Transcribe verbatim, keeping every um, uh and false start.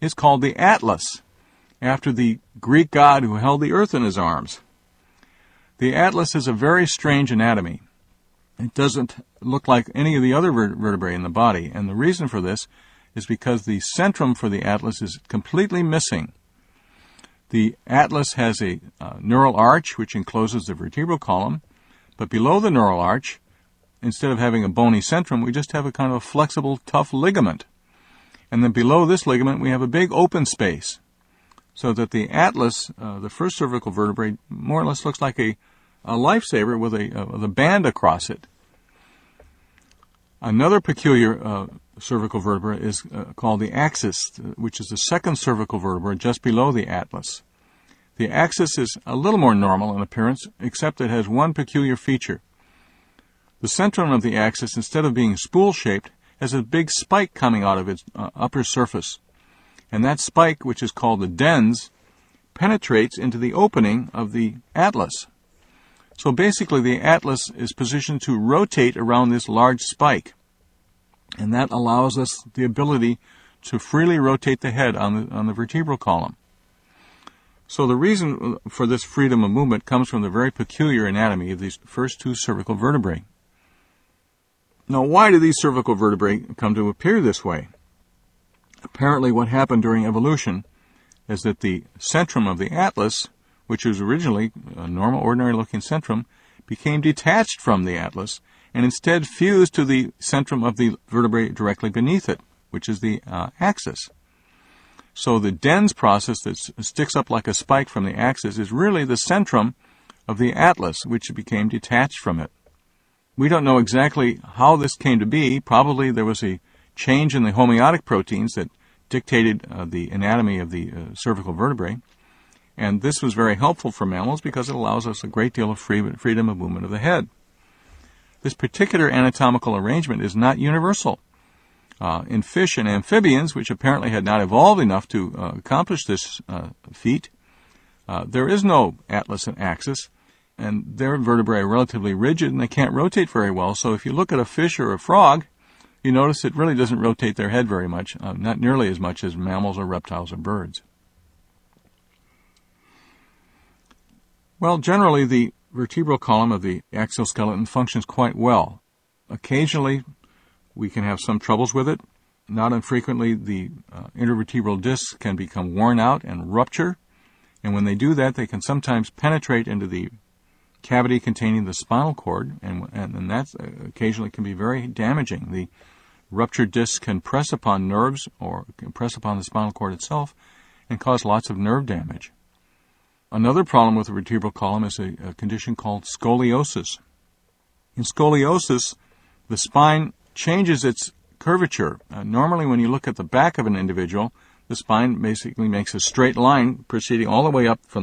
is called the Atlas, after the Greek god who held the earth in his arms. The Atlas is a very strange anatomy. It doesn't look like any of the other vertebrae in the body, and the reason for this is because the centrum for the Atlas is completely missing. The Atlas has a uh, neural arch which encloses the vertebral column, but below the neural arch, instead of having a bony centrum, we just have a kind of a flexible, tough ligament. And then below this ligament, we have a big open space, so that the Atlas, uh, the first cervical vertebrae, more or less looks like a, a lifesaver with a, uh, with a band across it. Another peculiar uh, cervical vertebra is uh, called the axis, which is the second cervical vertebra just below the Atlas. The axis is a little more normal in appearance, except it has one peculiar feature. The centrum of the axis, instead of being spool-shaped, has a big spike coming out of its uh, upper surface. And that spike, which is called the dens, penetrates into the opening of the Atlas. So basically the Atlas is positioned to rotate around this large spike. And that allows us the ability to freely rotate the head on the, on the vertebral column. So the reason for this freedom of movement comes from the very peculiar anatomy of these first two cervical vertebrae. Now, why do these cervical vertebrae come to appear this way? Apparently what happened during evolution is that the centrum of the Atlas, which was originally a normal, ordinary-looking centrum, became detached from the Atlas and instead fused to the centrum of the vertebrae directly beneath it, which is the uh, axis. So the dens process that sticks up like a spike from the axis is really the centrum of the Atlas, which became detached from it. We don't know exactly how this came to be. Probably there was a change in the homeotic proteins that dictated uh, the anatomy of the uh, cervical vertebrae. And this was very helpful for mammals because it allows us a great deal of free, freedom of movement of the head. This particular anatomical arrangement is not universal. Uh, in fish and amphibians, which apparently had not evolved enough to uh, accomplish this uh, feat, uh, there is no Atlas and axis, and their vertebrae are relatively rigid and they can't rotate very well. So if you look at a fish or a frog, you notice it really doesn't rotate their head very much, uh, not nearly as much as mammals or reptiles or birds. Well, generally the vertebral column of the exoskeleton functions quite well. Occasionally we can have some troubles with it. Not infrequently the uh, intervertebral discs can become worn out and rupture, and when they do that they can sometimes penetrate into the cavity containing the spinal cord, and, and, and that occasionally can be very damaging. The ruptured discs can press upon nerves or can press upon the spinal cord itself and cause lots of nerve damage. Another problem with the vertebral column is a, a condition called scoliosis. In scoliosis, the spine changes its curvature. Uh, normally when you look at the back of an individual, the spine basically makes a straight line proceeding all the way up from